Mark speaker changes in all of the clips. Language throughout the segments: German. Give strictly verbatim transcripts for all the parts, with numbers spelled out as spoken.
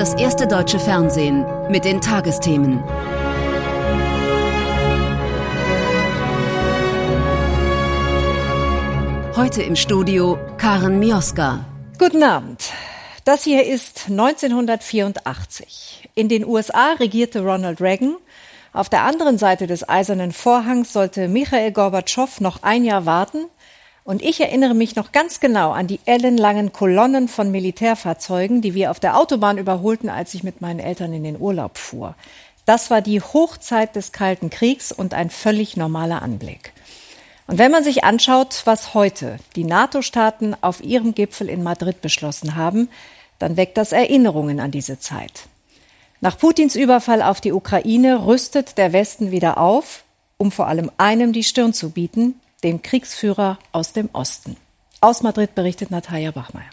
Speaker 1: das erste deutsche Fernsehen mit den Tagesthemen. Heute im Studio Karen Mioska.
Speaker 2: Guten Abend. Das hier ist neunzehnhundertvierundachtzig. In den U S A regierte Ronald Reagan. Auf der anderen Seite des Eisernen Vorhangs sollte Michail Gorbatschow noch ein Jahr warten. Und ich erinnere mich noch ganz genau an die ellenlangen Kolonnen von Militärfahrzeugen, die wir auf der Autobahn überholten, als ich mit meinen Eltern in den Urlaub fuhr. Das war die Hochzeit des Kalten Kriegs und ein völlig normaler Anblick. Und wenn man sich anschaut, was heute die NATO-Staaten auf ihrem Gipfel in Madrid beschlossen haben, dann weckt das Erinnerungen an diese Zeit. Nach Putins Überfall auf die Ukraine rüstet der Westen wieder auf, um vor allem einem die Stirn zu bieten, dem Kriegsführer aus dem Osten. Aus Madrid berichtet Natalia Bachmeier.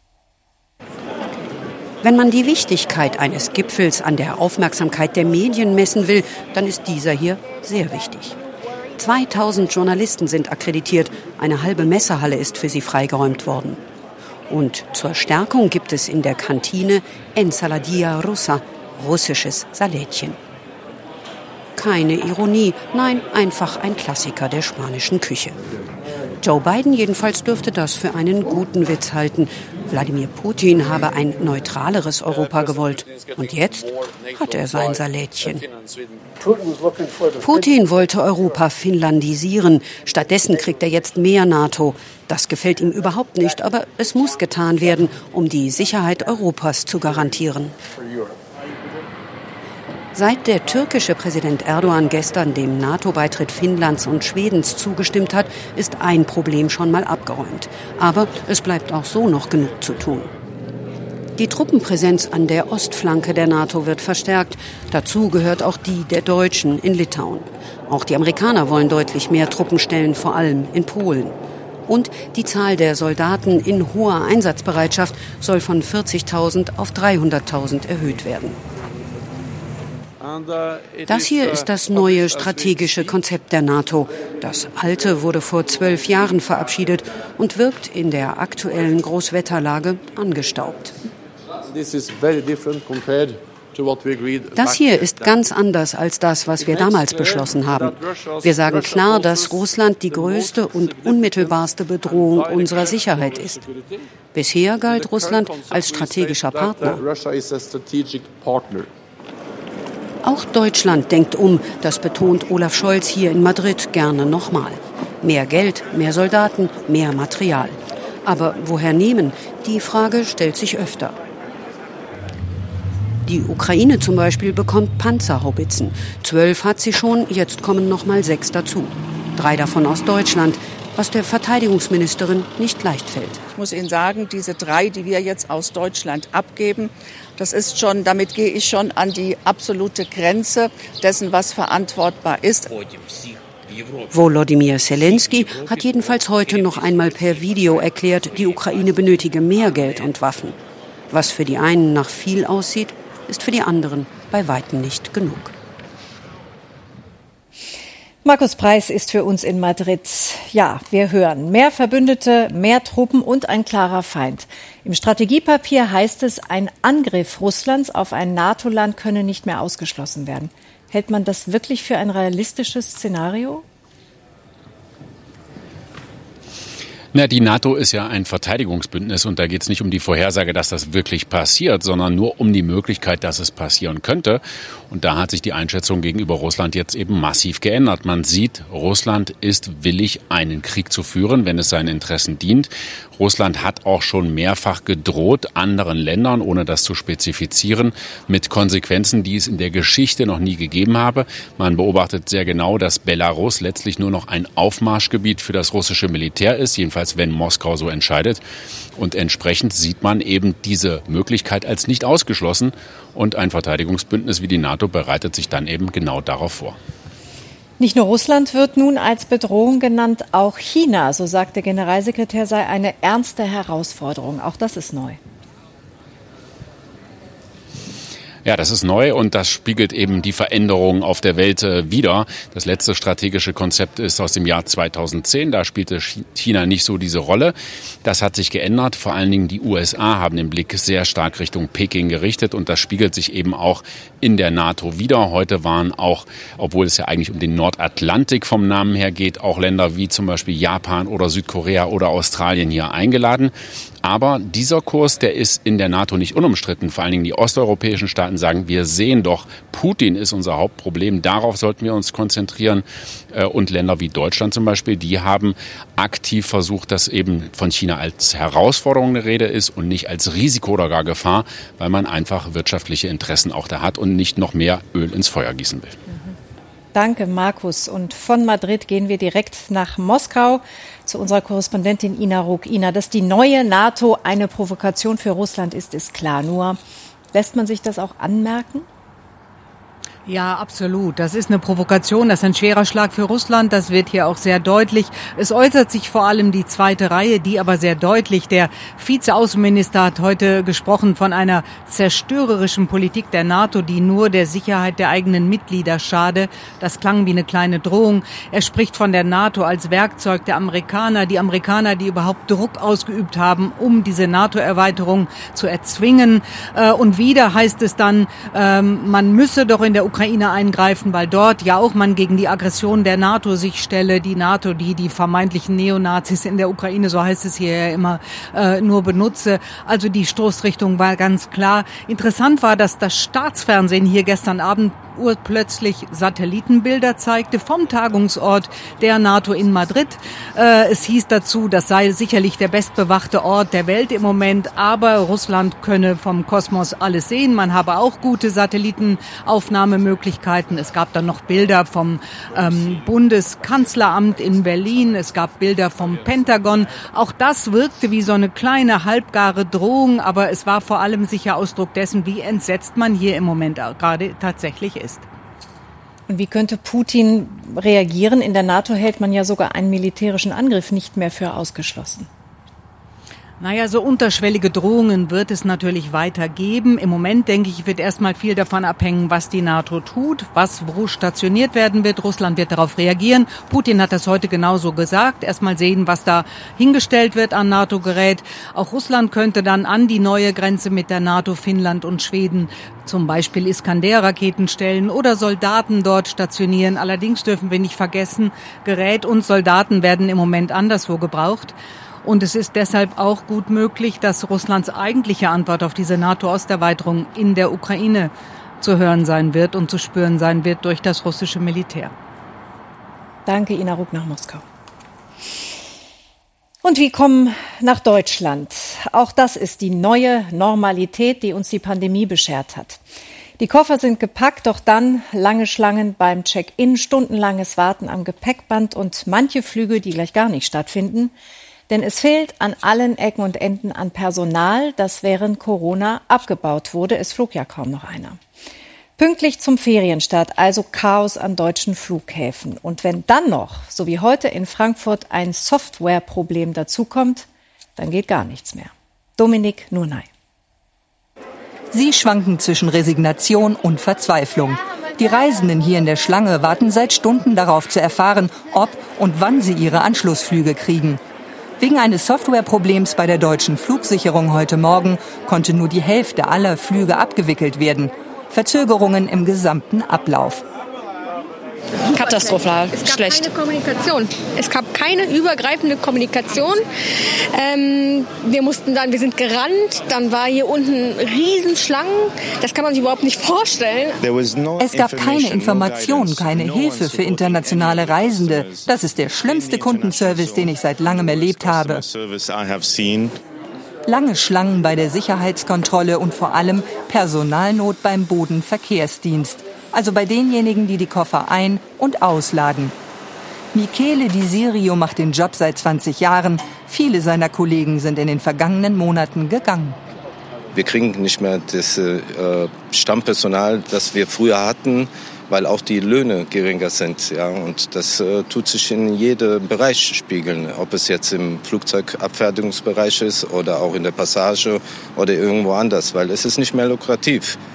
Speaker 3: Wenn man die Wichtigkeit eines Gipfels an der Aufmerksamkeit der Medien messen will, dann ist dieser hier sehr wichtig. zweitausend Journalisten sind akkreditiert, eine halbe Messehalle ist für sie freigeräumt worden. Und zur Stärkung gibt es in der Kantine Ensaladilla Russa, russisches Salätchen. Keine Ironie, nein, einfach ein Klassiker der spanischen Küche. Joe Biden jedenfalls dürfte das für einen guten Witz halten. Wladimir Putin habe ein neutraleres Europa gewollt. Und jetzt hat er sein Salätchen. Putin wollte Europa finnlandisieren. Stattdessen kriegt er jetzt mehr NATO. Das gefällt ihm überhaupt nicht, aber es muss getan werden, um die Sicherheit Europas zu garantieren. Seit der türkische Präsident Erdogan gestern dem NATO-Beitritt Finnlands und Schwedens zugestimmt hat, ist ein Problem schon mal abgeräumt. Aber es bleibt auch so noch genug zu tun. Die Truppenpräsenz an der Ostflanke der NATO wird verstärkt. Dazu gehört auch die der Deutschen in Litauen. Auch die Amerikaner wollen deutlich mehr Truppen stellen, vor allem in Polen. Und die Zahl der Soldaten in hoher Einsatzbereitschaft soll von vierzigtausend auf dreihunderttausend erhöht werden. Das hier ist das neue strategische Konzept der NATO. Das alte wurde vor zwölf Jahren verabschiedet und wirkt in der aktuellen Großwetterlage angestaubt. Das hier ist ganz anders als das, was wir damals beschlossen haben. Wir sagen klar, dass Russland die größte und unmittelbarste Bedrohung unserer Sicherheit ist. Bisher galt Russland als strategischer Partner. Auch Deutschland denkt um, das betont Olaf Scholz hier in Madrid gerne nochmal. Mehr Geld, mehr Soldaten, mehr Material. Aber woher nehmen? Die Frage stellt sich öfter. Die Ukraine zum Beispiel bekommt Panzerhaubitzen. Zwölf hat sie schon, jetzt kommen nochmal sechs dazu. Drei davon aus Deutschland, was der Verteidigungsministerin nicht leicht fällt.
Speaker 4: Ich muss Ihnen sagen, diese drei, die wir jetzt aus Deutschland abgeben, das ist schon, damit gehe ich schon an die absolute Grenze dessen, was verantwortbar ist.
Speaker 3: Volodymyr Zelensky hat jedenfalls heute noch einmal per Video erklärt, die Ukraine benötige mehr Geld und Waffen. Was für die einen nach viel aussieht, ist für die anderen bei weitem nicht genug.
Speaker 2: Markus Preis ist für uns in Madrid. Ja, wir hören mehr Verbündete, mehr Truppen und ein klarer Feind. Im Strategiepapier heißt es, ein Angriff Russlands auf ein NATO-Land könne nicht mehr ausgeschlossen werden. Hält man das wirklich für ein realistisches Szenario?
Speaker 5: Na, die NATO ist ja ein Verteidigungsbündnis und da geht es nicht um die Vorhersage, dass das wirklich passiert, sondern nur um die Möglichkeit, dass es passieren könnte. Und da hat sich die Einschätzung gegenüber Russland jetzt eben massiv geändert. Man sieht, Russland ist willig, einen Krieg zu führen, wenn es seinen Interessen dient. Russland hat auch schon mehrfach gedroht, anderen Ländern, ohne das zu spezifizieren, mit Konsequenzen, die es in der Geschichte noch nie gegeben habe. Man beobachtet sehr genau, dass Belarus letztlich nur noch ein Aufmarschgebiet für das russische Militär ist, jedenfalls wenn Moskau so entscheidet. Und entsprechend sieht man eben diese Möglichkeit als nicht ausgeschlossen. Und ein Verteidigungsbündnis wie die NATO bereitet sich dann eben genau darauf vor.
Speaker 2: Nicht nur Russland wird nun als Bedrohung genannt, auch China, so sagt der Generalsekretär, sei eine ernste Herausforderung. Auch das ist neu.
Speaker 5: Ja, das ist neu und das spiegelt eben die Veränderungen auf der Welt äh, wider. Das letzte strategische Konzept ist aus dem Jahr zweitausendzehn. Da spielte China nicht so diese Rolle. Das hat sich geändert. Vor allen Dingen die U S A haben den Blick sehr stark Richtung Peking gerichtet und das spiegelt sich eben auch in der NATO wider. Heute waren auch, obwohl es ja eigentlich um den Nordatlantik vom Namen her geht, auch Länder wie zum Beispiel Japan oder Südkorea oder Australien hier eingeladen. Aber dieser Kurs, der ist in der NATO nicht unumstritten. Vor allen Dingen die osteuropäischen Staaten sagen, wir sehen doch, Putin ist unser Hauptproblem. Darauf sollten wir uns konzentrieren. Und Länder wie Deutschland zum Beispiel, die haben aktiv versucht, dass eben von China als Herausforderung eine Rede ist und nicht als Risiko oder gar Gefahr, weil man einfach wirtschaftliche Interessen auch da hat und nicht noch mehr Öl ins Feuer gießen will.
Speaker 2: Danke, Markus. Und von Madrid gehen wir direkt nach Moskau zu unserer Korrespondentin Ina Ruck. Ina, dass die neue NATO eine Provokation für Russland ist, ist klar. Nur lässt man sich das auch anmerken?
Speaker 6: Ja, absolut. Das ist eine Provokation, das ist ein schwerer Schlag für Russland, das wird hier auch sehr deutlich. Es äußert sich vor allem die zweite Reihe, die aber sehr deutlich. Der Vizeaußenminister hat heute gesprochen von einer zerstörerischen Politik der NATO, die nur der Sicherheit der eigenen Mitglieder schade. Das klang wie eine kleine Drohung. Er spricht von der NATO als Werkzeug der Amerikaner, die Amerikaner, die überhaupt Druck ausgeübt haben, um diese NATO-Erweiterung zu erzwingen. Und wieder heißt es dann, man müsse doch in der Ukraine eingreifen, weil dort ja auch man gegen die Aggression der NATO sich stelle. Die NATO, die die vermeintlichen Neonazis in der Ukraine, so heißt es hier ja immer, äh, nur benutze. Also die Stoßrichtung war ganz klar. Interessant war, dass das Staatsfernsehen hier gestern Abend urplötzlich Satellitenbilder zeigte vom Tagungsort der NATO in Madrid. Äh, es hieß dazu, das sei sicherlich der bestbewachte Ort der Welt im Moment, aber Russland könne vom Kosmos alles sehen. Man habe auch gute Satellitenaufnahmemöglichkeiten. Es gab dann noch Bilder vom ähm, Bundeskanzleramt in Berlin. Es gab Bilder vom Pentagon. Auch das wirkte wie so eine kleine halbgare Drohung, aber es war vor allem sicher Ausdruck dessen, wie entsetzt man hier im Moment gerade tatsächlich ist.
Speaker 2: Und wie könnte Putin reagieren? In der NATO hält man ja sogar einen militärischen Angriff nicht mehr für ausgeschlossen.
Speaker 6: Naja, so unterschwellige Drohungen wird es natürlich weiter geben. Im Moment, denke ich, wird erstmal viel davon abhängen, was die NATO tut, was wo stationiert werden wird. Russland wird darauf reagieren. Putin hat das heute genauso gesagt. Erstmal sehen, was da hingestellt wird an NATO-Gerät. Auch Russland könnte dann an die neue Grenze mit der NATO, Finnland und Schweden zum Beispiel Iskander-Raketen stellen oder Soldaten dort stationieren. Allerdings dürfen wir nicht vergessen, Gerät und Soldaten werden im Moment anderswo gebraucht. Und es ist deshalb auch gut möglich, dass Russlands eigentliche Antwort auf diese NATO-Osterweiterung in der Ukraine zu hören sein wird und zu spüren sein wird durch das russische Militär.
Speaker 2: Danke, Ina Ruck nach Moskau. Und wir kommen nach Deutschland. Auch das ist die neue Normalität, die uns die Pandemie beschert hat. Die Koffer sind gepackt, doch dann lange Schlangen beim Check-in, stundenlanges Warten am Gepäckband und manche Flüge, die gleich gar nicht stattfinden. Denn es fehlt an allen Ecken und Enden an Personal, das während Corona abgebaut wurde. Es flog ja kaum noch einer. Pünktlich zum Ferienstart, also Chaos an deutschen Flughäfen. Und wenn dann noch, so wie heute in Frankfurt, ein Softwareproblem dazukommt, dann geht gar nichts mehr. Dominik Nurnay.
Speaker 7: Sie schwanken zwischen Resignation und Verzweiflung. Die Reisenden hier in der Schlange warten seit Stunden darauf zu erfahren, ob und wann sie ihre Anschlussflüge kriegen. Wegen eines Softwareproblems bei der deutschen Flugsicherung heute Morgen konnte nur die Hälfte aller Flüge abgewickelt werden. Verzögerungen im gesamten Ablauf.
Speaker 8: Katastrophal,
Speaker 9: es gab
Speaker 8: schlecht.
Speaker 9: keine Kommunikation. Es gab keine übergreifende Kommunikation. Ähm, wir mussten dann, wir sind gerannt, dann war hier unten Riesenschlangen. Das kann man sich überhaupt nicht vorstellen.
Speaker 7: Es gab keine Information, keine Hilfe für internationale Reisende. Das ist der schlimmste Kundenservice, den ich seit langem erlebt habe. Lange Schlangen bei der Sicherheitskontrolle und vor allem Personalnot beim Bodenverkehrsdienst. Also bei denjenigen, die die Koffer ein- und ausladen. Michele Di Sirio macht den Job seit zwanzig Jahren. Viele seiner Kollegen sind in den vergangenen Monaten gegangen.
Speaker 10: Wir kriegen nicht mehr das äh, Stammpersonal, das wir früher hatten, weil auch die Löhne geringer sind. Ja, und das äh, tut sich in jedem Bereich spiegeln, ob es jetzt im Flugzeugabfertigungsbereich ist oder auch in der Passage oder irgendwo anders, weil es ist nicht mehr lukrativ.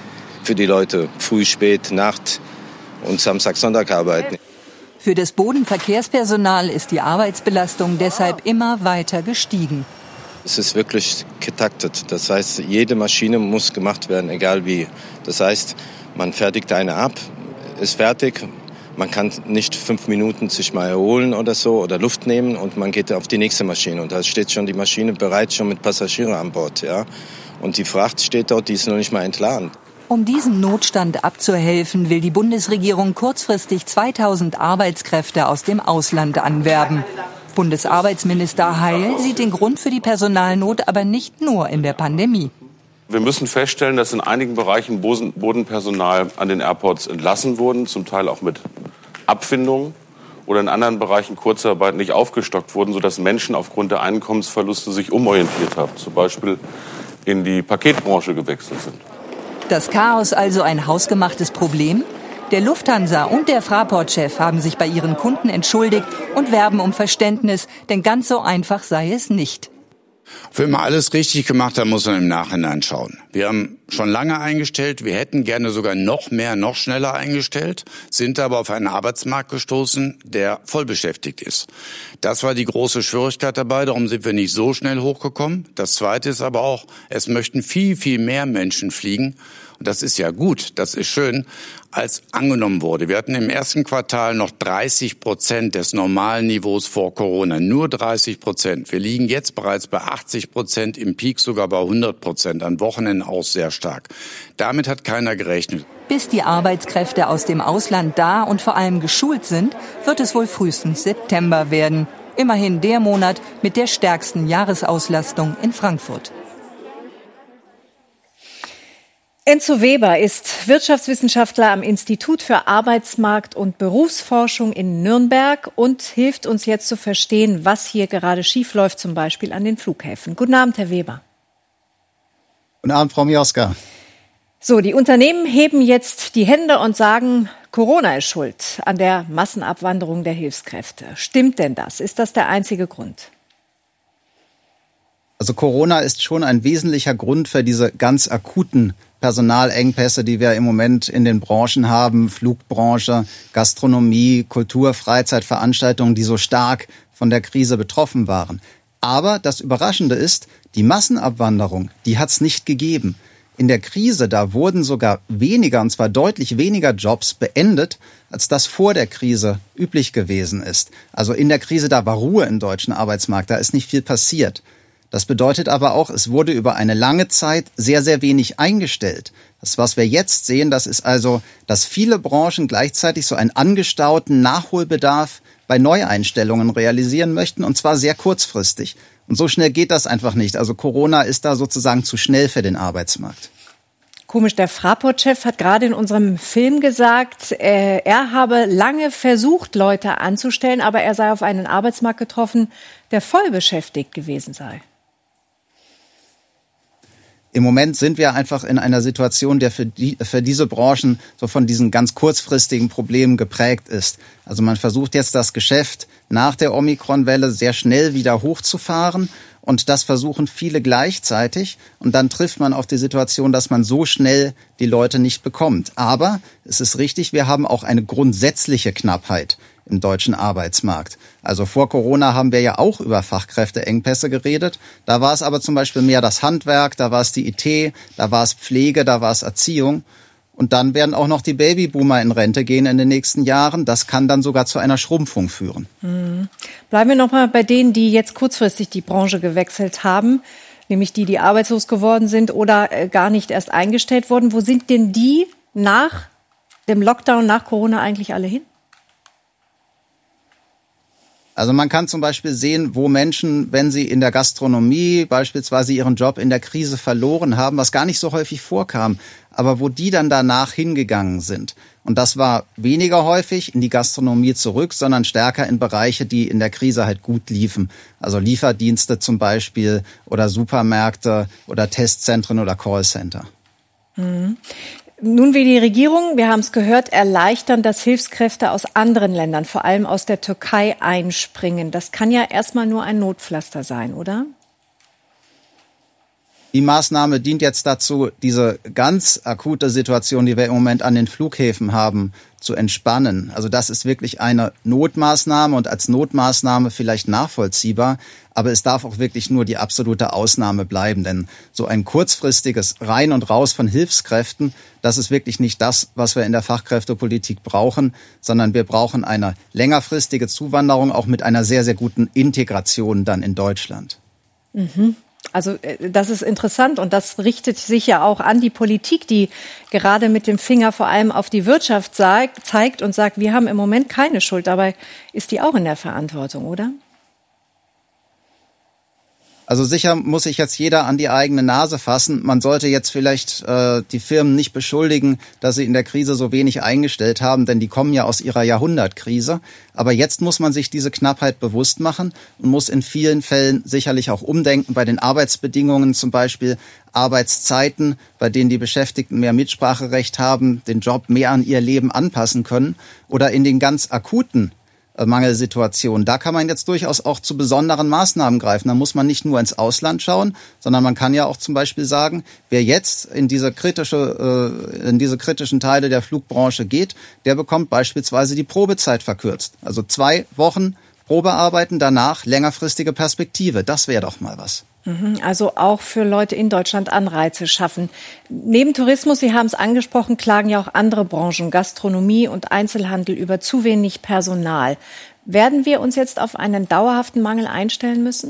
Speaker 10: für die Leute früh, spät, Nacht und Samstag, Sonntag arbeiten.
Speaker 7: Für das Bodenverkehrspersonal ist die Arbeitsbelastung deshalb immer weiter gestiegen.
Speaker 10: Es ist wirklich getaktet. Das heißt, jede Maschine muss gemacht werden, egal wie. Das heißt, man fertigt eine ab, ist fertig. Man kann nicht fünf Minuten sich mal erholen oder so oder Luft nehmen und man geht auf die nächste Maschine. Und da steht schon die Maschine bereit, schon mit Passagieren an Bord. Ja? Und die Fracht steht dort, die ist noch nicht mal entladen.
Speaker 7: Um diesem Notstand abzuhelfen, will die Bundesregierung kurzfristig zweitausend Arbeitskräfte aus dem Ausland anwerben. Bundesarbeitsminister Heil sieht den Grund für die Personalnot aber nicht nur in der Pandemie.
Speaker 8: Wir müssen feststellen, dass in einigen Bereichen Bodenpersonal an den Airports entlassen wurden, zum Teil auch mit Abfindungen, oder in anderen Bereichen Kurzarbeit nicht aufgestockt wurden, sodass Menschen aufgrund der Einkommensverluste sich umorientiert haben, zum Beispiel in die Paketbranche gewechselt sind.
Speaker 7: Das Chaos also ein hausgemachtes Problem? Der Lufthansa und der Fraport-Chef haben sich bei ihren Kunden entschuldigt und werben um Verständnis, denn ganz so einfach sei es nicht.
Speaker 11: Wenn man alles richtig gemacht hat, muss man im Nachhinein schauen. Wir haben schon lange eingestellt, wir hätten gerne sogar noch mehr, noch schneller eingestellt, sind aber auf einen Arbeitsmarkt gestoßen, der vollbeschäftigt ist. Das war die große Schwierigkeit dabei, darum sind wir nicht so schnell hochgekommen. Das Zweite ist aber auch, es möchten viel, viel mehr Menschen fliegen. Und das ist ja gut, das ist schön, als angenommen wurde. Wir hatten im ersten Quartal noch dreißig Prozent des normalen Niveaus vor Corona. Nur dreißig Prozent. Wir liegen jetzt bereits bei achtzig Prozent, im Peak sogar bei hundert Prozent. An Wochenenden auch sehr stark. Damit hat keiner gerechnet.
Speaker 7: Bis die Arbeitskräfte aus dem Ausland da und vor allem geschult sind, wird es wohl frühestens September werden. Immerhin der Monat mit der stärksten Jahresauslastung in Frankfurt.
Speaker 2: Enzo Weber ist Wirtschaftswissenschaftler am Institut für Arbeitsmarkt- und Berufsforschung in Nürnberg und hilft uns jetzt zu verstehen, was hier gerade schiefläuft, zum Beispiel an den Flughäfen. Guten Abend, Herr Weber.
Speaker 12: Guten Abend, Frau Mioska.
Speaker 2: So, die Unternehmen heben jetzt die Hände und sagen, Corona ist schuld an der Massenabwanderung der Hilfskräfte. Stimmt denn das? Ist das der einzige Grund?
Speaker 12: Also Corona ist schon ein wesentlicher Grund für diese ganz akuten Personalengpässe, die wir im Moment in den Branchen haben, Flugbranche, Gastronomie, Kultur, Freizeitveranstaltungen, die so stark von der Krise betroffen waren. Aber das Überraschende ist, die Massenabwanderung, die hat es nicht gegeben. In der Krise, da wurden sogar weniger, und zwar deutlich weniger Jobs beendet, als das vor der Krise üblich gewesen ist. Also in der Krise, da war Ruhe im deutschen Arbeitsmarkt, da ist nicht viel passiert. Das bedeutet aber auch, es wurde über eine lange Zeit sehr, sehr wenig eingestellt. Das, was wir jetzt sehen, das ist also, dass viele Branchen gleichzeitig so einen angestauten Nachholbedarf bei Neueinstellungen realisieren möchten, und zwar sehr kurzfristig. Und so schnell geht das einfach nicht. Also Corona ist da sozusagen zu schnell für den Arbeitsmarkt.
Speaker 2: Komisch, der Fraport-Chef hat gerade in unserem Film gesagt, äh, er habe lange versucht, Leute anzustellen, aber er sei auf einen Arbeitsmarkt getroffen, der voll beschäftigt gewesen sei.
Speaker 12: Im Moment sind wir einfach in einer Situation, der für, die, für diese Branchen so von diesen ganz kurzfristigen Problemen geprägt ist. Also man versucht jetzt das Geschäft nach der Omikron-Welle sehr schnell wieder hochzufahren. Und das versuchen viele gleichzeitig. Und dann trifft man auf die Situation, dass man so schnell die Leute nicht bekommt. Aber es ist richtig, wir haben auch eine grundsätzliche Knappheit im deutschen Arbeitsmarkt. Also vor Corona haben wir ja auch über Fachkräfteengpässe geredet. Da war es aber zum Beispiel mehr das Handwerk, da war es die I T, da war es Pflege, da war es Erziehung. Und dann werden auch noch die Babyboomer in Rente gehen in den nächsten Jahren. Das kann dann sogar zu einer Schrumpfung führen.
Speaker 2: Mhm. Bleiben wir noch mal bei denen, die jetzt kurzfristig die Branche gewechselt haben, nämlich die, die arbeitslos geworden sind oder gar nicht erst eingestellt wurden. Wo sind denn die nach dem Lockdown, nach Corona eigentlich alle hin?
Speaker 12: Also man kann zum Beispiel sehen, wo Menschen, wenn sie in der Gastronomie beispielsweise ihren Job in der Krise verloren haben, was gar nicht so häufig vorkam, aber wo die dann danach hingegangen sind. Und das war weniger häufig in die Gastronomie zurück, sondern stärker in Bereiche, die in der Krise halt gut liefen. Also Lieferdienste zum Beispiel oder Supermärkte oder Testzentren oder Callcenter.
Speaker 2: Mhm. Nun will die Regierung, wir haben es gehört, erleichtern, dass Hilfskräfte aus anderen Ländern, vor allem aus der Türkei, einspringen. Das kann ja erstmal nur ein Notpflaster sein, oder?
Speaker 12: Die Maßnahme dient jetzt dazu, diese ganz akute Situation, die wir im Moment an den Flughäfen haben, zu entspannen. Also das ist wirklich eine Notmaßnahme und als Notmaßnahme vielleicht nachvollziehbar, aber es darf auch wirklich nur die absolute Ausnahme bleiben, denn so ein kurzfristiges Rein und Raus von Hilfskräften, das ist wirklich nicht das, was wir in der Fachkräftepolitik brauchen, sondern wir brauchen eine längerfristige Zuwanderung, auch mit einer sehr, sehr guten Integration dann in Deutschland.
Speaker 2: Mhm. Also das ist interessant und das richtet sich ja auch an die Politik, die gerade mit dem Finger vor allem auf die Wirtschaft zeigt und sagt, wir haben im Moment keine Schuld. Dabei ist die auch in der Verantwortung, oder?
Speaker 12: Also sicher muss sich jetzt jeder an die eigene Nase fassen. Man sollte jetzt vielleicht äh, die Firmen nicht beschuldigen, dass sie in der Krise so wenig eingestellt haben, denn die kommen ja aus ihrer Jahrhundertkrise. Aber jetzt muss man sich diese Knappheit bewusst machen und muss in vielen Fällen sicherlich auch umdenken, bei den Arbeitsbedingungen zum Beispiel, Arbeitszeiten, bei denen die Beschäftigten mehr Mitspracherecht haben, den Job mehr an ihr Leben anpassen können oder in den ganz akuten Mangelsituation. Da kann man jetzt durchaus auch zu besonderen Maßnahmen greifen. Da muss man nicht nur ins Ausland schauen, sondern man kann ja auch zum Beispiel sagen, wer jetzt in diese kritische, äh, in diese kritischen Teile der Flugbranche geht, der bekommt beispielsweise die Probezeit verkürzt. Also zwei Wochen Probearbeiten, danach längerfristige Perspektive. Das wäre doch mal was.
Speaker 2: Also auch für Leute in Deutschland Anreize schaffen. Neben Tourismus, Sie haben es angesprochen, klagen ja auch andere Branchen, Gastronomie und Einzelhandel, über zu wenig Personal. Werden wir uns jetzt auf einen dauerhaften Mangel einstellen müssen?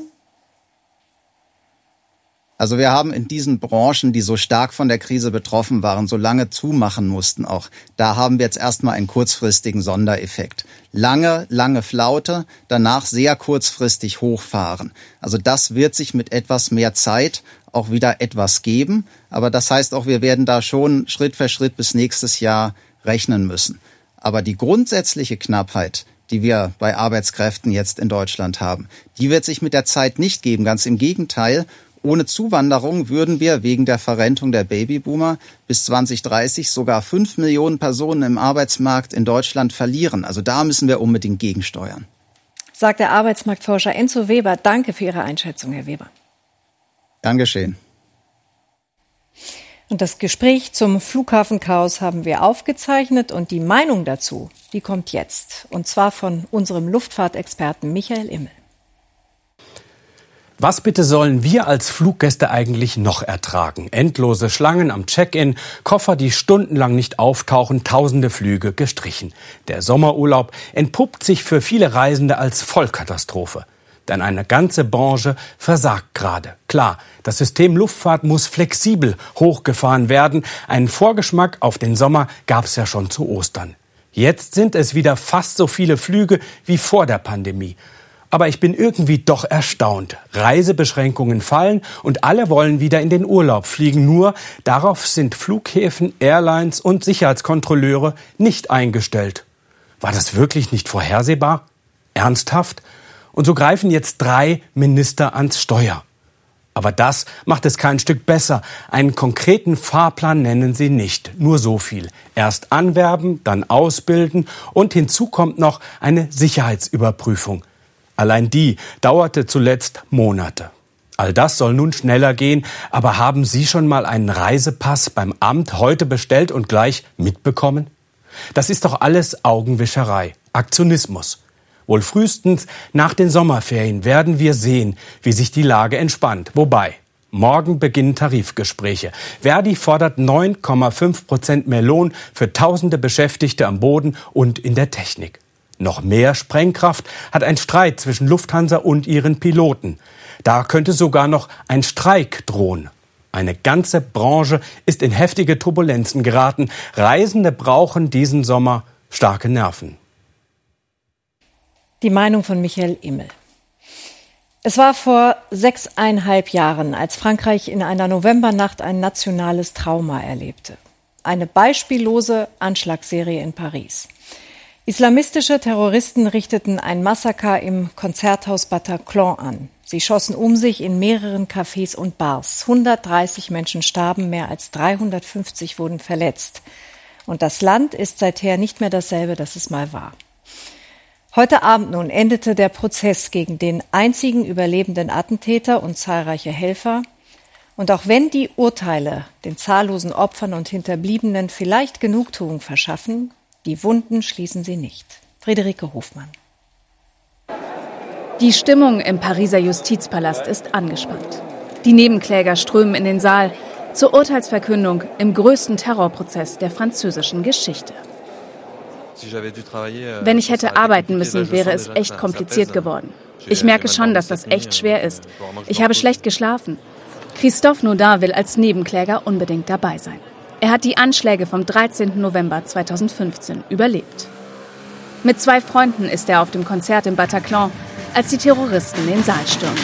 Speaker 12: Also wir haben in diesen Branchen, die so stark von der Krise betroffen waren, so lange zumachen mussten auch, da haben wir jetzt erstmal einen kurzfristigen Sondereffekt. Lange, lange Flaute, danach sehr kurzfristig hochfahren. Also das wird sich mit etwas mehr Zeit auch wieder etwas geben. Aber das heißt auch, wir werden da schon Schritt für Schritt bis nächstes Jahr rechnen müssen. Aber die grundsätzliche Knappheit, die wir bei Arbeitskräften jetzt in Deutschland haben, die wird sich mit der Zeit nicht geben. Ganz im Gegenteil. Ohne Zuwanderung würden wir wegen der Verrentung der Babyboomer bis zwanzig dreißig sogar fünf Millionen Personen im Arbeitsmarkt in Deutschland verlieren. Also da müssen wir unbedingt gegensteuern.
Speaker 2: Sagt der Arbeitsmarktforscher Enzo Weber. Danke für Ihre Einschätzung, Herr Weber.
Speaker 12: Gern geschehen.
Speaker 2: Und das Gespräch zum Flughafenchaos haben wir aufgezeichnet und die Meinung dazu, die kommt jetzt. Und zwar von unserem Luftfahrtexperten Michael Immel.
Speaker 13: Was bitte sollen wir als Fluggäste eigentlich noch ertragen? Endlose Schlangen am Check-in, Koffer, die stundenlang nicht auftauchen, tausende Flüge gestrichen. Der Sommerurlaub entpuppt sich für viele Reisende als Vollkatastrophe. Denn eine ganze Branche versagt gerade. Klar, das System Luftfahrt muss flexibel hochgefahren werden. Einen Vorgeschmack auf den Sommer gab es ja schon zu Ostern. Jetzt sind es wieder fast so viele Flüge wie vor der Pandemie. Aber ich bin irgendwie doch erstaunt. Reisebeschränkungen fallen und alle wollen wieder in den Urlaub fliegen. Nur darauf sind Flughäfen, Airlines und Sicherheitskontrolleure nicht eingestellt. War das wirklich nicht vorhersehbar? Ernsthaft? Und so greifen jetzt drei Minister ans Steuer. Aber das macht es kein Stück besser. Einen konkreten Fahrplan nennen sie nicht. Nur so viel. Erst anwerben, dann ausbilden und hinzu kommt noch eine Sicherheitsüberprüfung. Allein die dauerte zuletzt Monate. All das soll nun schneller gehen, aber haben Sie schon mal einen Reisepass beim Amt heute bestellt und gleich mitbekommen? Das ist doch alles Augenwischerei, Aktionismus. Wohl frühestens nach den Sommerferien werden wir sehen, wie sich die Lage entspannt. Wobei, morgen beginnen Tarifgespräche. Verdi fordert neun Komma fünf Prozent mehr Lohn für tausende Beschäftigte am Boden und in der Technik. Noch mehr Sprengkraft hat ein Streit zwischen Lufthansa und ihren Piloten. Da könnte sogar noch ein Streik drohen. Eine ganze Branche ist in heftige Turbulenzen geraten. Reisende brauchen diesen Sommer starke Nerven.
Speaker 2: Die Meinung von Michael Immel. Es war vor sechseinhalb Jahren, als Frankreich in einer Novembernacht ein nationales Trauma erlebte. Eine beispiellose Anschlagsserie in Paris. Islamistische Terroristen richteten ein Massaker im Konzerthaus Bataclan an. Sie schossen um sich in mehreren Cafés und Bars. hundertdreißig Menschen starben, mehr als dreihundertfünfzig wurden verletzt. Und das Land ist seither nicht mehr dasselbe, das es mal war. Heute Abend nun endete der Prozess gegen den einzigen überlebenden Attentäter und zahlreiche Helfer. Und auch wenn die Urteile den zahllosen Opfern und Hinterbliebenen vielleicht Genugtuung verschaffen, die Wunden schließen sie nicht. Friederike Hofmann.
Speaker 14: Die Stimmung im Pariser Justizpalast ist angespannt. Die Nebenkläger strömen in den Saal zur Urteilsverkündung im größten Terrorprozess der französischen Geschichte. Wenn ich hätte arbeiten müssen, wäre es echt kompliziert geworden. Ich merke schon, dass das echt schwer ist. Ich habe schlecht geschlafen. Christophe Naudin will als Nebenkläger unbedingt dabei sein. Er hat die Anschläge vom dreizehnten November zweitausendfünfzehn überlebt. Mit zwei Freunden ist er auf dem Konzert im Bataclan, als die Terroristen den Saal stürmen.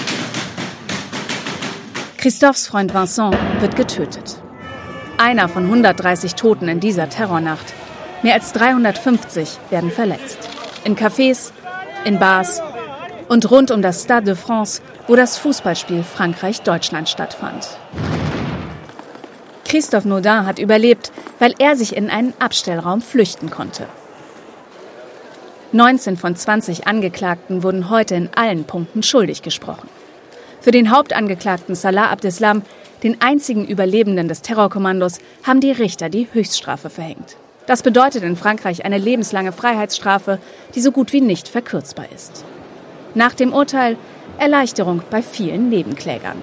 Speaker 14: Christophes Freund Vincent wird getötet. Einer von hundertdreißig Toten in dieser Terrornacht. Mehr als dreihundertfünfzig werden verletzt. In Cafés, in Bars und rund um das Stade de France, wo das Fußballspiel Frankreich-Deutschland stattfand. Christophe Naudin hat überlebt, weil er sich in einen Abstellraum flüchten konnte. neunzehn von zwanzig Angeklagten wurden heute in allen Punkten schuldig gesprochen. Für den Hauptangeklagten Salah Abdeslam, den einzigen Überlebenden des Terrorkommandos, haben die Richter die Höchststrafe verhängt. Das bedeutet in Frankreich eine lebenslange Freiheitsstrafe, die so gut wie nicht verkürzbar ist. Nach dem Urteil Erleichterung bei vielen Nebenklägern.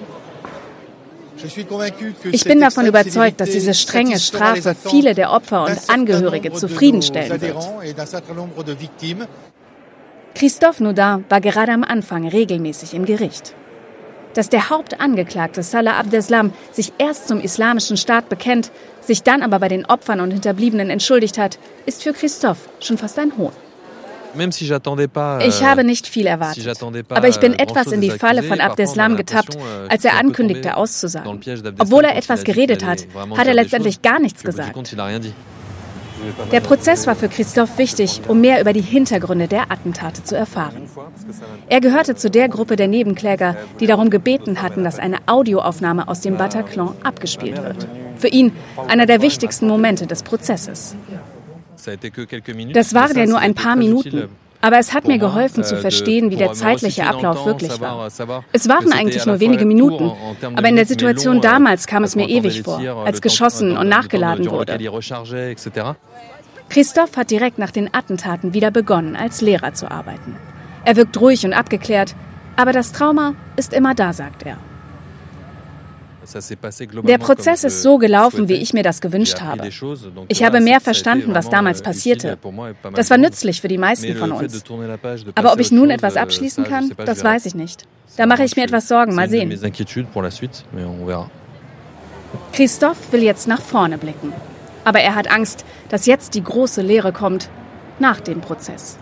Speaker 14: Ich bin davon überzeugt, dass diese strenge Strafe viele der Opfer und Angehörige zufriedenstellen wird. Christophe Naudin war gerade am Anfang regelmäßig im Gericht. Dass der Hauptangeklagte Salah Abdeslam sich erst zum Islamischen Staat bekennt, sich dann aber bei den Opfern und Hinterbliebenen entschuldigt hat, ist für Christophe schon fast ein Hohn. Ich habe nicht viel erwartet, aber ich bin etwas in die Falle von Abdeslam getappt, als er ankündigte, auszusagen. Obwohl er etwas geredet hat, hat er letztendlich gar nichts gesagt. Der Prozess war für Christophe wichtig, um mehr über die Hintergründe der Attentate zu erfahren. Er gehörte zu der Gruppe der Nebenkläger, die darum gebeten hatten, dass eine Audioaufnahme aus dem Bataclan abgespielt wird. Für ihn einer der wichtigsten Momente des Prozesses. Das waren ja nur ein paar Minuten. Aber es hat mir geholfen zu verstehen, wie der zeitliche Ablauf wirklich war. Es waren eigentlich nur wenige Minuten, aber in der Situation damals kam es mir ewig vor, als geschossen und nachgeladen wurde. Christophe hat direkt nach den Attentaten wieder begonnen, als Lehrer zu arbeiten. Er wirkt ruhig und abgeklärt, aber das Trauma ist immer da, sagt er. Der Prozess ist so gelaufen, wie ich mir das gewünscht habe. Ich habe mehr verstanden, was damals passierte. Das war nützlich für die meisten von uns. Aber ob ich nun etwas abschließen kann, das weiß ich nicht. Da mache ich mir etwas Sorgen, mal sehen. Christophe will jetzt nach vorne blicken. Aber er hat Angst, dass jetzt die große Lehre kommt, nach dem Prozess.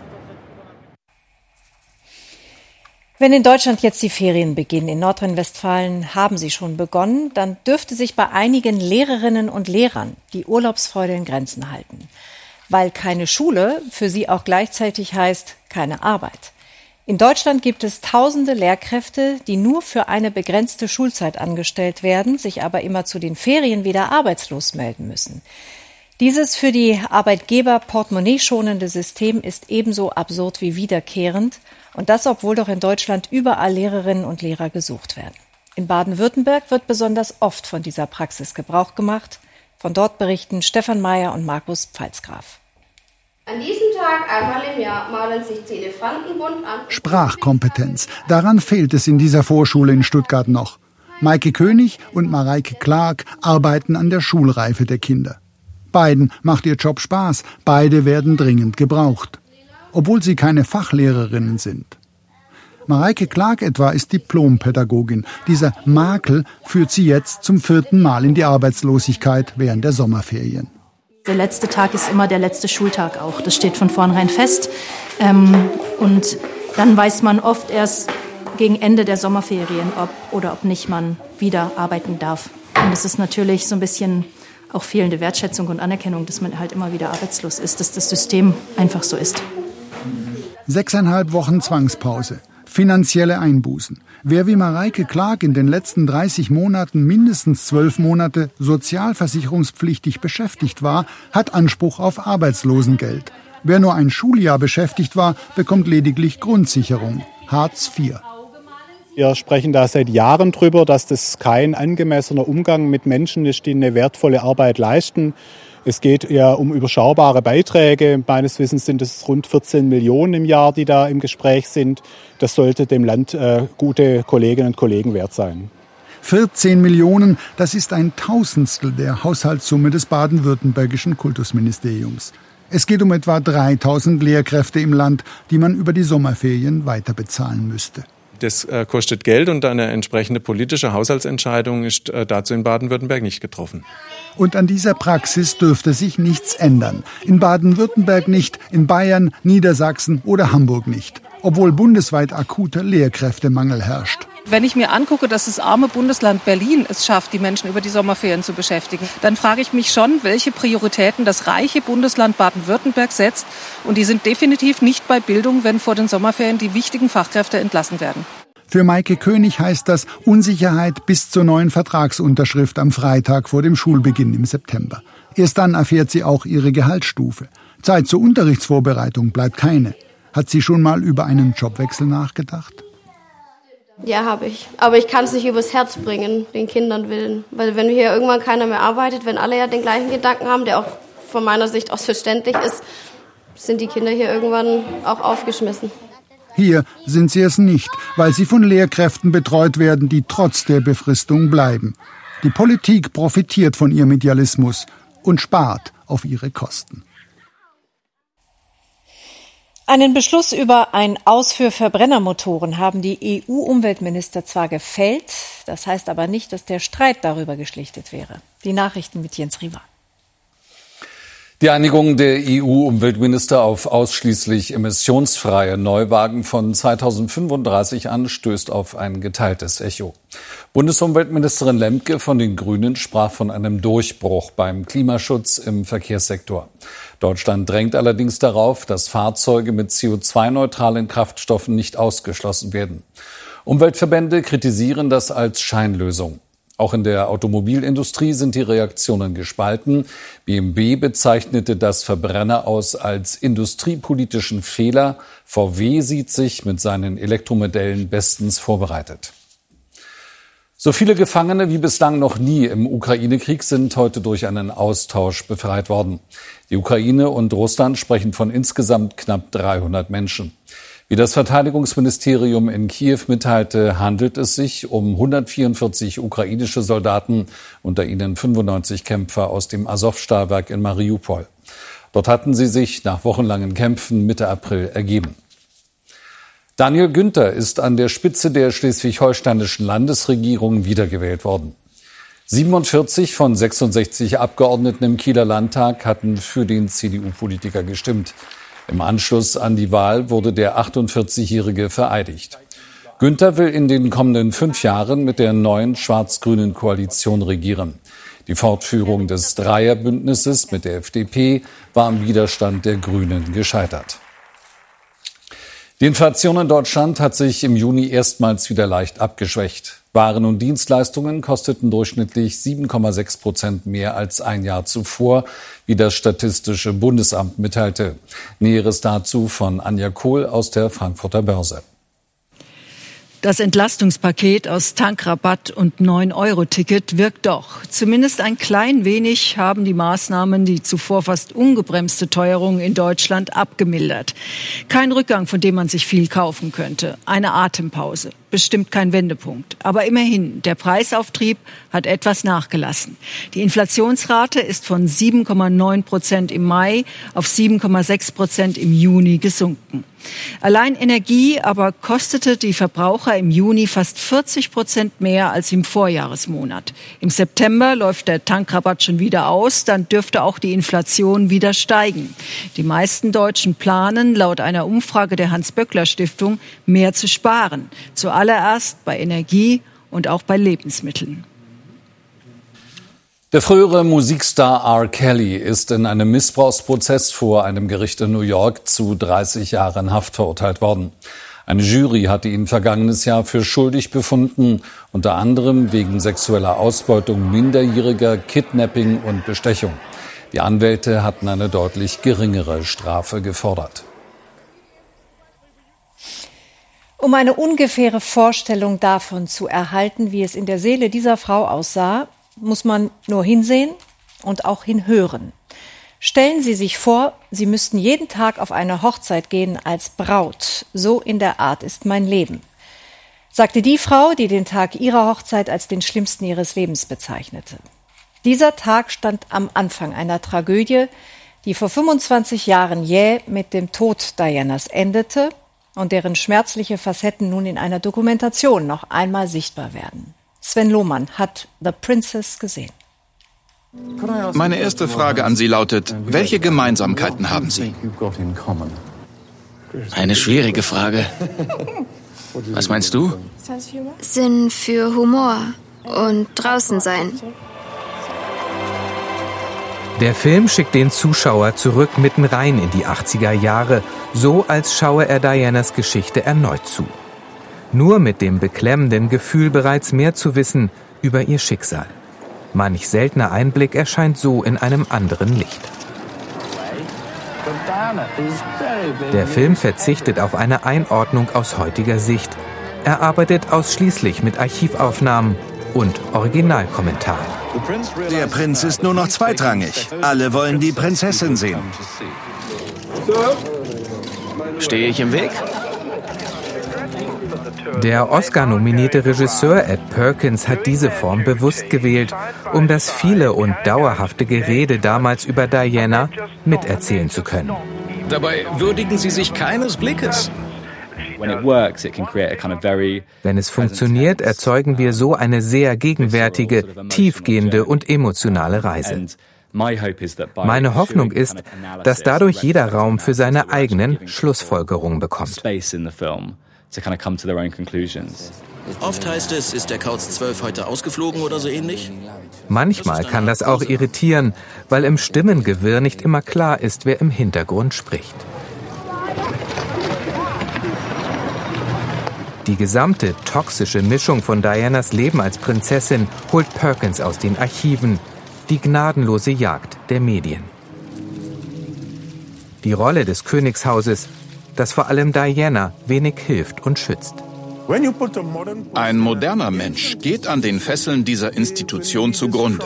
Speaker 2: Wenn in Deutschland jetzt die Ferien beginnen, in Nordrhein-Westfalen haben sie schon begonnen, dann dürfte sich bei einigen Lehrerinnen und Lehrern die Urlaubsfreude in Grenzen halten. Weil keine Schule für sie auch gleichzeitig heißt keine Arbeit. In Deutschland gibt es tausende Lehrkräfte, die nur für eine begrenzte Schulzeit angestellt werden, sich aber immer zu den Ferien wieder arbeitslos melden müssen. Dieses für die Arbeitgeber portemonnaie-schonende System ist ebenso absurd wie wiederkehrend. Und das, obwohl doch in Deutschland überall Lehrerinnen und Lehrer gesucht werden. In Baden-Württemberg wird besonders oft von dieser Praxis Gebrauch gemacht. Von dort berichten Stefan Mayer und Markus Pfalzgraf.
Speaker 15: An diesem Tag einmal im Jahr malen sich die Elefanten bunt an.
Speaker 16: Sprachkompetenz. Daran fehlt es in dieser Vorschule in Stuttgart noch. Maike König und Mareike Clark arbeiten an der Schulreife der Kinder. Beiden macht ihr Job Spaß. Beide werden dringend gebraucht. Obwohl sie keine Fachlehrerinnen sind. Mareike Clark etwa ist Diplompädagogin. Dieser Makel führt sie jetzt zum vierten Mal in die Arbeitslosigkeit während der Sommerferien.
Speaker 17: Der letzte Tag ist immer der letzte Schultag auch. Das steht von vornherein fest. Ähm, und dann weiß man oft erst gegen Ende der Sommerferien, ob oder ob nicht man wieder arbeiten darf. Und es ist natürlich so ein bisschen auch fehlende Wertschätzung und Anerkennung, dass man halt immer wieder arbeitslos ist, dass das System einfach so ist.
Speaker 16: Sechseinhalb Wochen Zwangspause, finanzielle Einbußen. Wer wie Mareike Clark in den letzten dreißig Monaten mindestens zwölf Monate sozialversicherungspflichtig beschäftigt war, hat Anspruch auf Arbeitslosengeld. Wer nur ein Schuljahr beschäftigt war, bekommt lediglich Grundsicherung, Hartz vier.
Speaker 18: Wir sprechen da seit Jahren drüber, dass das kein angemessener Umgang mit Menschen ist, die eine wertvolle Arbeit leisten. Es geht ja um überschaubare Beiträge. Meines Wissens sind es rund vierzehn Millionen im Jahr, die da im Gespräch sind. Das sollte dem Land äh, gute Kolleginnen und Kollegen wert sein.
Speaker 16: vierzehn Millionen, das ist ein Tausendstel der Haushaltssumme des baden-württembergischen Kultusministeriums. Es geht um etwa dreitausend Lehrkräfte im Land, die man über die Sommerferien weiter bezahlen müsste.
Speaker 19: Das äh, kostet Geld und eine entsprechende politische Haushaltsentscheidung ist äh, dazu in Baden-Württemberg nicht getroffen.
Speaker 16: Und an dieser Praxis dürfte sich nichts ändern. In Baden-Württemberg nicht, in Bayern, Niedersachsen oder Hamburg nicht. Obwohl bundesweit akuter Lehrkräftemangel herrscht.
Speaker 20: Wenn ich mir angucke, dass das arme Bundesland Berlin es schafft, die Menschen über die Sommerferien zu beschäftigen, dann frage ich mich schon, welche Prioritäten das reiche Bundesland Baden-Württemberg setzt. Und die sind definitiv nicht bei Bildung, wenn vor den Sommerferien die wichtigen Fachkräfte entlassen werden.
Speaker 16: Für Maike König heißt das Unsicherheit bis zur neuen Vertragsunterschrift am Freitag vor dem Schulbeginn im September. Erst dann erfährt sie auch ihre Gehaltsstufe. Zeit zur Unterrichtsvorbereitung bleibt keine. Hat sie schon mal über einen Jobwechsel nachgedacht?
Speaker 15: Ja, habe ich. Aber ich kann es nicht übers Herz bringen, den Kindern willen. Weil wenn hier irgendwann keiner mehr arbeitet, wenn alle ja den gleichen Gedanken haben, der auch von meiner Sicht aus verständlich ist, sind die Kinder hier irgendwann auch aufgeschmissen.
Speaker 16: Hier sind sie es nicht, weil sie von Lehrkräften betreut werden, die trotz der Befristung bleiben. Die Politik profitiert von ihrem Idealismus und spart auf ihre Kosten.
Speaker 2: Einen Beschluss über ein Aus für Verbrennermotoren haben die E U-Umweltminister zwar gefällt, das heißt aber nicht, dass der Streit darüber geschlichtet wäre. Die Nachrichten mit Jens Riva.
Speaker 21: Die Einigung der E U-Umweltminister auf ausschließlich emissionsfreie Neuwagen von zweitausendfünfunddreißig an stößt auf ein geteiltes Echo. Bundesumweltministerin Lemke von den Grünen sprach von einem Durchbruch beim Klimaschutz im Verkehrssektor. Deutschland drängt allerdings darauf, dass Fahrzeuge mit C O zwei neutralen Kraftstoffen nicht ausgeschlossen werden. Umweltverbände kritisieren das als Scheinlösung. Auch in der Automobilindustrie sind die Reaktionen gespalten. B M W bezeichnete das Verbrenner aus als industriepolitischen Fehler. V W sieht sich mit seinen Elektromodellen bestens vorbereitet. So viele Gefangene wie bislang noch nie im Ukraine-Krieg sind heute durch einen Austausch befreit worden. Die Ukraine und Russland sprechen von insgesamt knapp dreihundert Menschen. Wie das Verteidigungsministerium in Kiew mitteilte, handelt es sich um hundertvierundvierzig ukrainische Soldaten, unter ihnen fünfundneunzig Kämpfer aus dem Asow-Stahlwerk in Mariupol. Dort hatten sie sich nach wochenlangen Kämpfen Mitte April ergeben. Daniel Günther ist an der Spitze der schleswig-holsteinischen Landesregierung wiedergewählt worden. siebenundvierzig von sechsundsechzig Abgeordneten im Kieler Landtag hatten für den C D U-Politiker gestimmt. Im Anschluss an die Wahl wurde der achtundvierzigjährige vereidigt. Günther will in den kommenden fünf Jahren mit der neuen schwarz-grünen Koalition regieren. Die Fortführung des Dreierbündnisses mit der F D P war am Widerstand der Grünen gescheitert. Die Inflation in Deutschland hat sich im Juni erstmals wieder leicht abgeschwächt. Waren und Dienstleistungen kosteten durchschnittlich sieben Komma sechs Prozent mehr als ein Jahr zuvor, wie das Statistische Bundesamt mitteilte. Näheres dazu von Anja Kohl aus der Frankfurter Börse.
Speaker 22: Das Entlastungspaket aus Tankrabatt und neun Euro Ticket wirkt doch. Zumindest ein klein wenig haben die Maßnahmen die zuvor fast ungebremste Teuerung in Deutschland abgemildert. Kein Rückgang, von dem man sich viel kaufen könnte. Eine Atempause. Bestimmt kein Wendepunkt. Aber immerhin, der Preisauftrieb hat etwas nachgelassen. Die Inflationsrate ist von sieben Komma neun Prozent im Mai auf sieben Komma sechs Prozent im Juni gesunken. Allein Energie aber kostete die Verbraucher im Juni fast vierzig Prozent mehr als im Vorjahresmonat. Im September läuft der Tankrabatt schon wieder aus, dann dürfte auch die Inflation wieder steigen. Die meisten Deutschen planen, laut einer Umfrage der Hans-Böckler-Stiftung, mehr zu sparen. Zuallererst bei Energie und auch bei Lebensmitteln.
Speaker 21: Der frühere Musikstar R. Kelly ist in einem Missbrauchsprozess vor einem Gericht in New York zu dreißig Jahren Haft verurteilt worden. Eine Jury hatte ihn vergangenes Jahr für schuldig befunden, unter anderem wegen sexueller Ausbeutung Minderjähriger, Kidnapping und Bestechung. Die Anwälte hatten eine deutlich geringere Strafe gefordert.
Speaker 2: Um eine ungefähre Vorstellung davon zu erhalten, wie es in der Seele dieser Frau aussah, muss man nur hinsehen und auch hinhören. Stellen Sie sich vor, Sie müssten jeden Tag auf eine Hochzeit gehen als Braut. So in der Art ist mein Leben, sagte die Frau, die den Tag ihrer Hochzeit als den schlimmsten ihres Lebens bezeichnete. Dieser Tag stand am Anfang einer Tragödie, die vor fünfundzwanzig Jahren jäh mit dem Tod Dianas endete und deren schmerzliche Facetten nun in einer Dokumentation noch einmal sichtbar werden. Sven Lohmann hat The Princess gesehen.
Speaker 1: Meine erste Frage an Sie lautet, welche Gemeinsamkeiten haben Sie?
Speaker 4: Eine schwierige Frage. Was meinst du?
Speaker 23: Sinn für Humor und draußen sein.
Speaker 24: Der Film schickt den Zuschauer zurück mitten rein in die achtziger Jahre, so als schaue er Dianas Geschichte erneut zu. Nur mit dem beklemmenden Gefühl, bereits mehr zu wissen über ihr Schicksal. Manch seltener Einblick erscheint so in einem anderen Licht. Der Film verzichtet auf eine Einordnung aus heutiger Sicht. Er arbeitet ausschließlich mit Archivaufnahmen und Originalkommentaren.
Speaker 25: Der Prinz ist nur noch zweitrangig. Alle wollen die Prinzessin sehen.
Speaker 4: Stehe ich im Weg?
Speaker 24: Der Oscar-nominierte Regisseur Ed Perkins hat diese Form bewusst gewählt, um das viele und dauerhafte Gerede damals über Diana miterzählen zu können.
Speaker 4: Dabei würdigen sie sich keines Blickes.
Speaker 24: Wenn es funktioniert, erzeugen wir so eine sehr gegenwärtige, tiefgehende und emotionale Reise. Meine Hoffnung ist, dass dadurch jeder Raum für seine eigenen Schlussfolgerungen bekommt.
Speaker 4: Oft heißt es, ist der Kauz zwölf heute ausgeflogen oder so ähnlich?
Speaker 24: Manchmal kann das auch irritieren, weil im Stimmengewirr nicht immer klar ist, wer im Hintergrund spricht. Die gesamte toxische Mischung von Dianas Leben als Prinzessin holt Perkins aus den Archiven. Die gnadenlose Jagd der Medien. Die Rolle des Königshauses, das vor allem Diana wenig hilft und schützt.
Speaker 1: Ein moderner Mensch geht an den Fesseln dieser Institution zugrunde.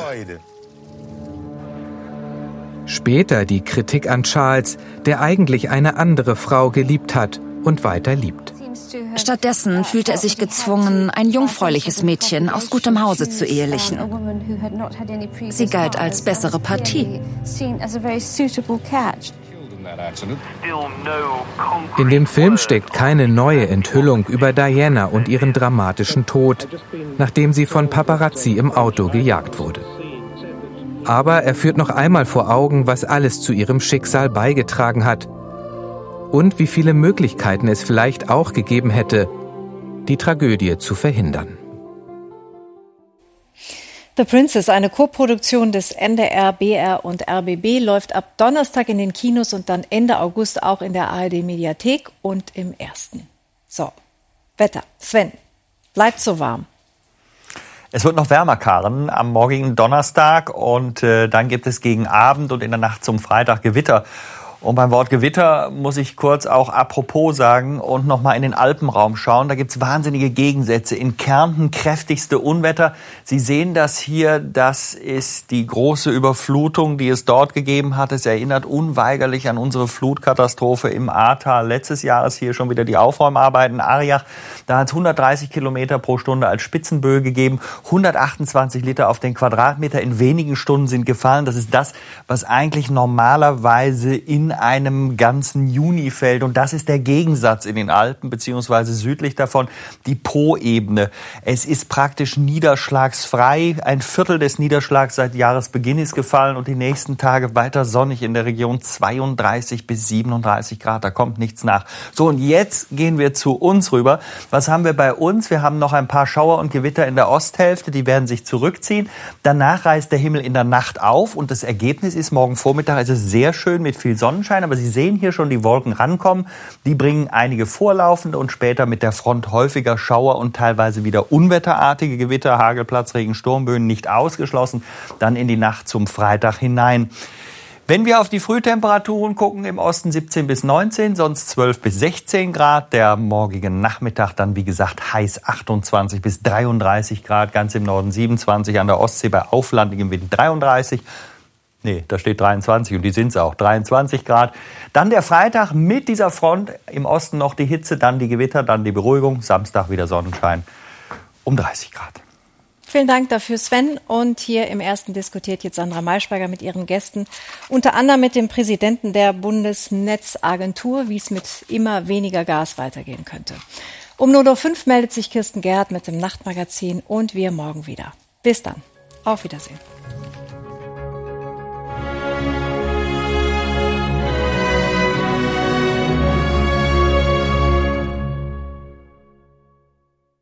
Speaker 24: Später die Kritik an Charles, der eigentlich eine andere Frau geliebt hat und weiter liebt.
Speaker 26: Stattdessen fühlte er sich gezwungen, ein jungfräuliches Mädchen aus gutem Hause zu ehelichen. Sie galt als bessere Partie.
Speaker 24: In dem Film steckt keine neue Enthüllung über Diana und ihren dramatischen Tod, nachdem sie von Paparazzi im Auto gejagt wurde. Aber er führt noch einmal vor Augen, was alles zu ihrem Schicksal beigetragen hat und wie viele Möglichkeiten es vielleicht auch gegeben hätte, die Tragödie zu verhindern.
Speaker 2: The Princess, eine Koproduktion des N D R, B R und R B B, läuft ab Donnerstag in den Kinos und dann Ende August auch in der A R D-Mediathek und im Ersten. So, Wetter. Sven, bleibt so warm.
Speaker 27: Es wird noch wärmer, Karen, am morgigen Donnerstag und äh, dann gibt es gegen Abend und in der Nacht zum Freitag Gewitter. Und beim Wort Gewitter muss ich kurz auch apropos sagen und nochmal in den Alpenraum schauen. Da gibt's wahnsinnige Gegensätze. In Kärnten kräftigste Unwetter. Sie sehen das hier, das ist die große Überflutung, die es dort gegeben hat. Es erinnert unweigerlich an unsere Flutkatastrophe im Ahrtal letztes Jahres. Hier schon wieder die Aufräumarbeiten. Ariach, da hat es hundertdreißig Kilometer pro Stunde als Spitzenböe gegeben. hundertachtundzwanzig Liter auf den Quadratmeter in wenigen Stunden sind gefallen. Das ist das, was eigentlich normalerweise in einem ganzen Juni fällt. Und das ist der Gegensatz in den Alpen, beziehungsweise südlich davon, die Po-Ebene. Es ist praktisch niederschlagsfrei. Ein Viertel des Niederschlags seit Jahresbeginn ist gefallen und die nächsten Tage weiter sonnig in der Region zweiunddreißig bis siebenunddreißig Grad. Da kommt nichts nach. So, und jetzt gehen wir zu uns rüber. Was haben wir bei uns? Wir haben noch ein paar Schauer und Gewitter in der Osthälfte. Die werden sich zurückziehen. Danach reißt der Himmel in der Nacht auf und das Ergebnis ist morgen Vormittag. Es ist sehr schön mit viel Sonnenschein. Aber Sie sehen hier schon die Wolken rankommen. Die bringen einige vorlaufende und später mit der Front häufiger Schauer und teilweise wieder unwetterartige Gewitter, Hagel, Platzregen, Sturmböen nicht ausgeschlossen. Dann in die Nacht zum Freitag hinein. Wenn wir auf die Frühtemperaturen gucken, im Osten siebzehn bis neunzehn, sonst zwölf bis sechzehn Grad. Der morgige Nachmittag dann, wie gesagt, heiß achtundzwanzig bis dreiunddreißig Grad. Ganz im Norden siebenundzwanzig, an der Ostsee bei auflandigem Wind dreiunddreißig. Nee, da steht dreiundzwanzig und die sind es auch, dreiundzwanzig Grad. Dann der Freitag mit dieser Front, im Osten noch die Hitze, dann die Gewitter, dann die Beruhigung. Samstag wieder Sonnenschein um dreißig Grad.
Speaker 2: Vielen Dank dafür, Sven. Und hier im Ersten diskutiert jetzt Sandra Maischberger mit ihren Gästen, unter anderem mit dem Präsidenten der Bundesnetzagentur, wie es mit immer weniger Gas weitergehen könnte. Um null Uhr fünf meldet sich Kirsten Gerhardt mit dem Nachtmagazin und wir morgen wieder. Bis dann. Auf Wiedersehen.